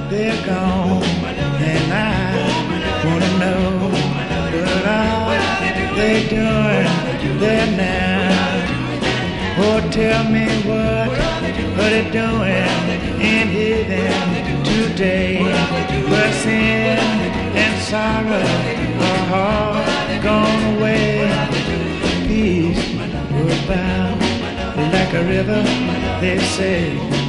they're gone, and I wanna know what are they doing there now? Oh, tell me what are they doing in heaven today? Where sin and sorrow are all gone away. Peace will bound like a river, they say.